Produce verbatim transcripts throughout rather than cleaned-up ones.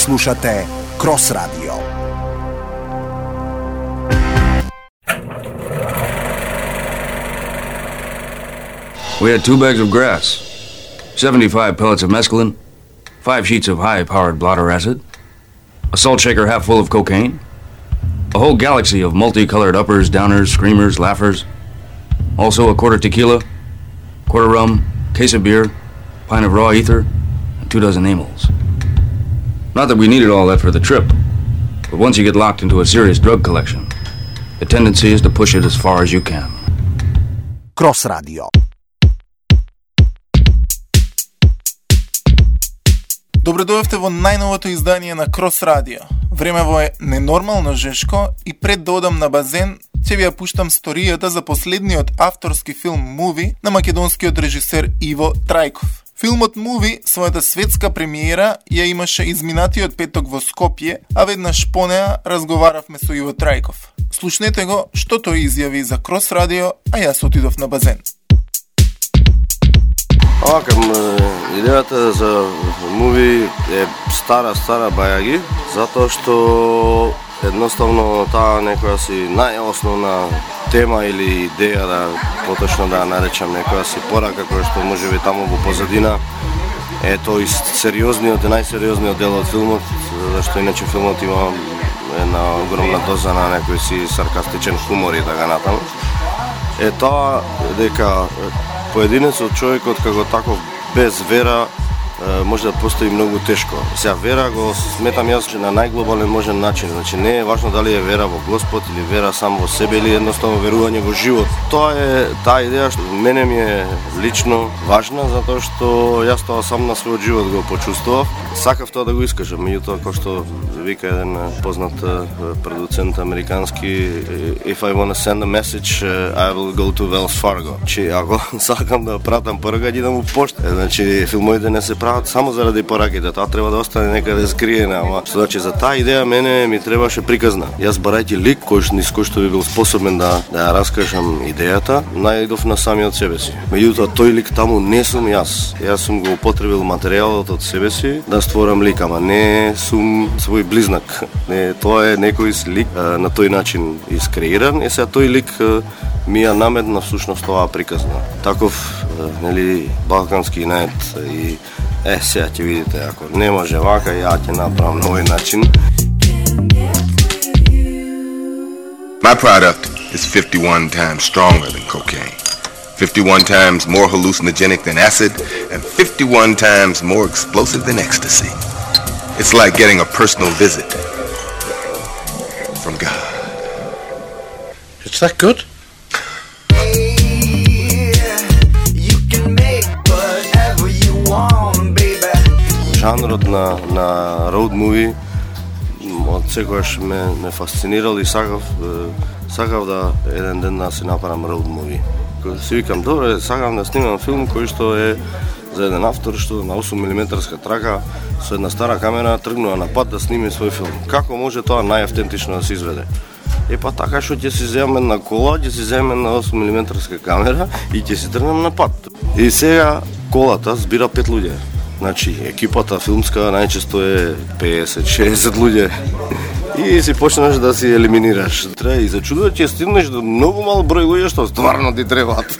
Слушате Крос Радио. We had two bags of grass, seventy-five pellets of mescaline, five sheets of high-powered blotter acid, a salt shaker half full of cocaine, a whole galaxy of multicolored uppers, downers, screamers, laughers, also a quarter tequila, quarter rum, case of beer, pint of raw ether, and two dozen amyls. Not that we needed all that for the trip, but once you get locked into a serious drug collection, the tendency is to push it as far as you can. Крос Радио. Добре дојавте во најновото издание на Крос Радио. Времево е ненормално жешко и пред да одам на базен, ќе ви ја пуштам сторијата за последниот авторски филм Муви на македонскиот режисер Иво Трајков. Филмот Муви својата светска премиера ја имаше изминатиот петок во Скопје, а веднаш по неа разговаравме со Иво Трајков. Слушнете го што тој изјави за Крос Радио, а јас отидов на базен. Овака, идејата за Муви е стара, стара бајаги, затоа што едноставно таа некоја си најосновна тема или идеја, да поточно да наречам некоја си порака која што може би таму во позадина е тој сериозниот и најсериозниот дел од филмот, зашто иначе филмот има една огромна доза на некој си саркастичен хумор и така натаму. Е тоа дека поединецот, човекот како таков без вера може да постои многу тешко. Сега вера го сметам јас на најглобален можен начин. Значи не е важно дали е вера во Господ или вера само во себе или едноставно верување во живот. Тоа е таа идеја што мене ми е лично важна, затоа што јас тоа сам на својот живот го почувствував. Сакав тоа да го искажам, меѓутоа како што вика еден познат продуцент американски, if I want to send a message, I will go to Wells Fargo. Че ако сакам да пратам порака, идам во пошта. Значи филмовите не се прават само заради пораките, тоа треба да остане некаде скриена, ама што значи за таа идеја мене ми требаше приказна. Јас барајќи лик кој низ кој што би бил способен да да ја раскажам идејата, најдов на самиот себе си. Меѓутоа тој лик таму не сум јас. Јас сум го употребил материјалот од себе си да створам лик, ама не сум свој близнак. Не, тоа е некој лик на тој начин искреиран, и сега тој лик ми ја наметна всушност оваа приказна. Таков, нели, балкански нает и е, сега ќе видите, ако не може вака, ја ќе направам на овој начин. My product is fifty-one times stronger than cocaine, fifty-one times more hallucinogenic than acid, and fifty-one times more explosive than ecstasy. It's like getting a personal visit from God. It's that good? Жанрот на на road movie од секогаш ме ме фасцинирал и сакав сакав да еден ден да си направам road movie. Кога си викам, добре, сакам да снимам филм кој што е за еден автор што на осум милиметарска трака со една стара камера тргнува на пат да сними свој филм. Како може тоа најавтентично да се изведе? Е па така што ќе си земам една кола, ќе си земам една осум милиметарска камера и ќе си тргнам на пат. И сега колата збира пет луѓе. Значи, екипата филмска најчесто е песет шесет луѓе. И си почнеш да си елиминираш. Треба и зачудува ќе стигнеш до многу мал број луѓе што стварно ти требаат.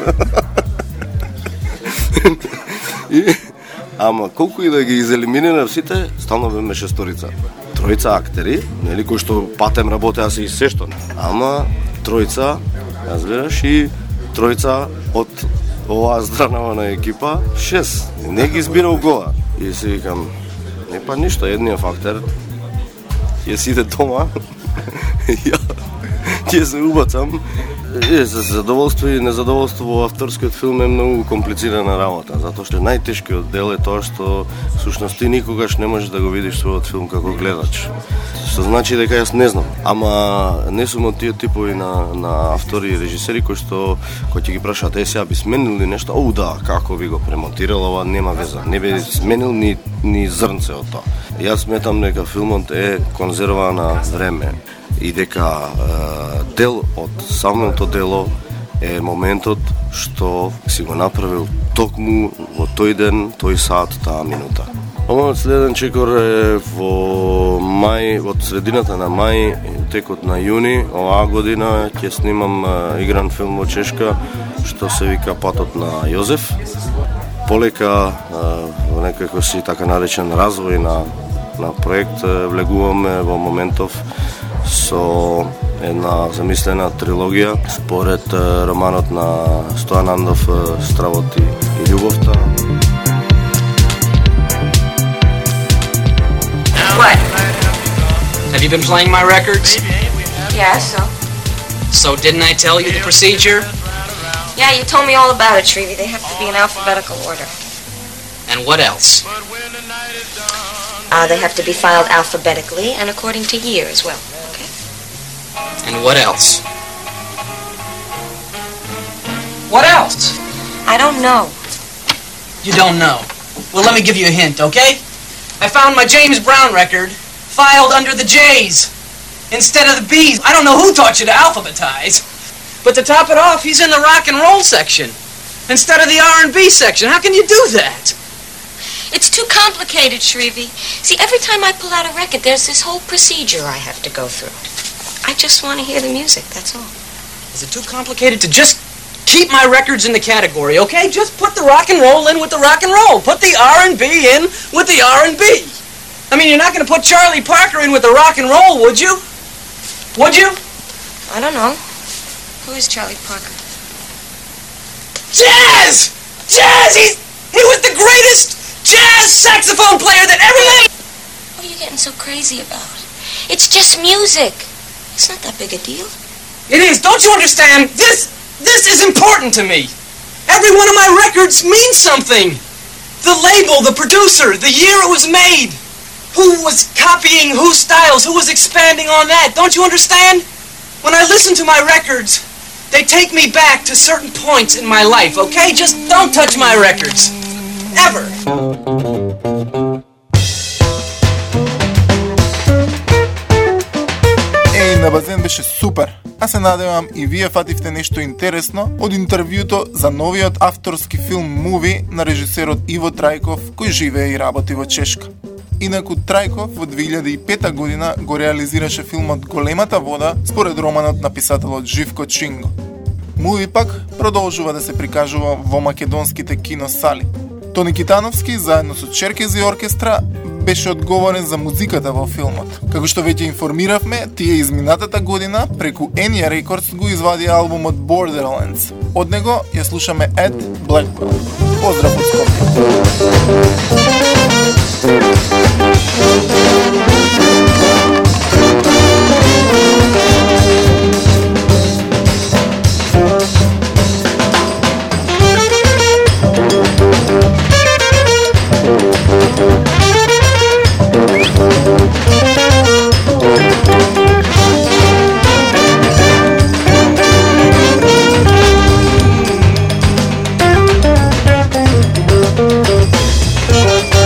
И ама колку и да ги изелиминирам сите, стално беме шесторица. Тројца актери, нели, кои што патем работеа се и се што. Ама тројца, разбираш, и тројца од оваа здранава на екипа, шест. Не ги избира угова. И си викам, не па ништо, едниот фактор ќе си иде дома, ја ќе се убацам. Е, за задоволство и незадоволство во авторскиот филм е многу комплицирана работа, затоа што најтешкиот дел е тоа што всушност ти никогаш не можеш да го видиш својот филм како гледач. Што значи дека јас не знам, ама не сум од тие типови на на автори и режисери кои што кои ќе ги прашаат, е сега би сменил ли нешто? Оу да, како би го премонтирал, ова нема веза. Не би сменил ни ни зрнце од тоа. Јас сметам дека филмот е конзервана време и дека е, дел од самото дело е моментот што си го направил токму во тој ден, тој саат, таа минута. Мојот следен чекор е во мај, од средината на мај, текот на јуни, оваа година ќе снимам игран филм во Чешка, што се вика Патот на Јозеф. Полека во некако си така наречен развој на, на проект влегуваме во моментов со една замислена трилогија според романот на Стојан Андов Стравот и љубовта. What? Have you been playing my records? Yeah, so? So didn't I tell you the procedure? Yeah, you told me all about it, Shrevey. They have to be in alphabetical order. And what else? Uh, they have to be filed alphabetically and according to year as well, okay? And what else? What else? I don't know. You don't know. Well, let me give you a hint, okay? I found my James Brown record filed under the J's instead of the B's. I don't know who taught you to alphabetize. But to top it off, he's in the rock and roll section instead of the R and B section. How can you do that? It's too complicated, Shrevey. See, every time I pull out a record, there's this whole procedure I have to go through. I just want to hear the music, that's all. Is it too complicated to just keep my records in the category, okay? Just put the rock and roll in with the rock and roll. Put the R and B in with the R and B. I mean, you're not going to put Charlie Parker in with the rock and roll, would you? Would you? I don't know. Who is Charlie Parker? Jazz! Jazz! He's, he was the greatest jazz saxophone player that ever lived! What are you getting so crazy about? It's just music. It's not that big a deal. It is. Don't you understand? This, this is important to me. Every one of my records means something. The label, the producer, the year it was made. Who was copying whose styles, who was expanding on that. Don't you understand? When I listen to my records, they take me back to certain points in my life, okay? Just don't touch my records. Ever. Еј, на базен беше супер. А се надевам и вие фативте нешто интересно од интервјуто за новиот авторски филм Муви на режисерот Иво Трајков, кој живее и работи во Чешка. Инаку Трајков во две илјади и пета година го реализираше филмот Големата вода според романот на писателот Живко Чинго. Муви пак продолжува да се прикажува во македонските киносали. Тони Китановски заедно со Черкези оркестра беше одговорен за музиката во филмот. Како што веќе информиравме, тие изминатата година преку Enya Records го извади албумот Borderlands. Од него ја слушаме Ed Blackburn. Поздрав од Скопје. We'll be right back.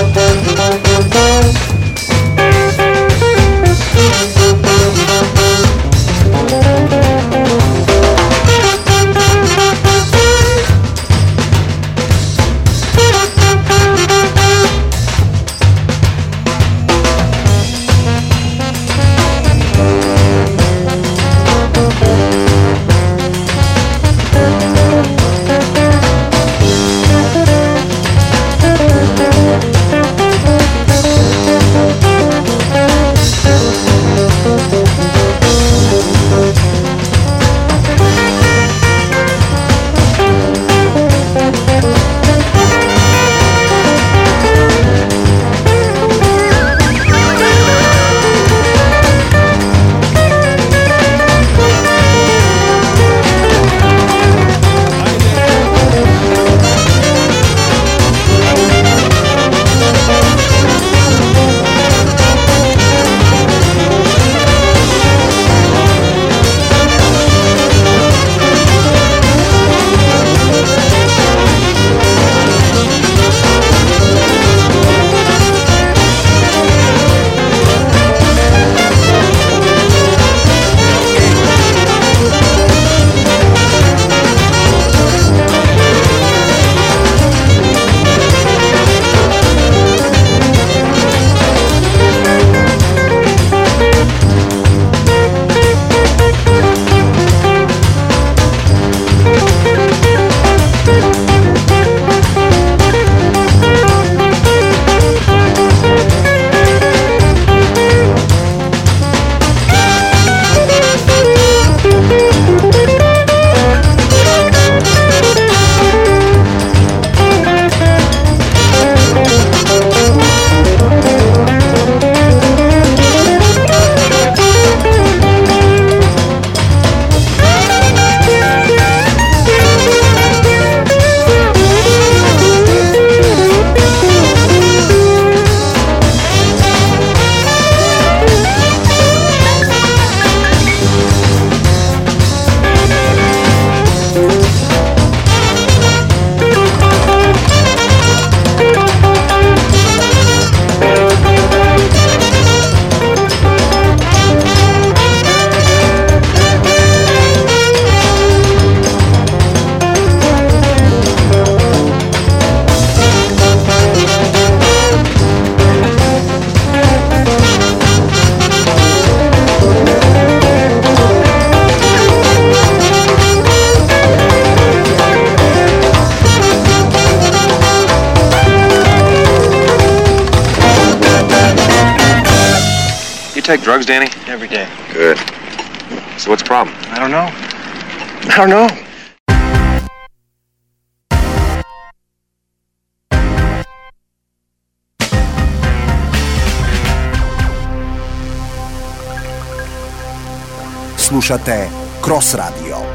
take drugs, Danny? Every day. Good. So what's the problem? I don't know. I don't know. Slušate Cross Radio.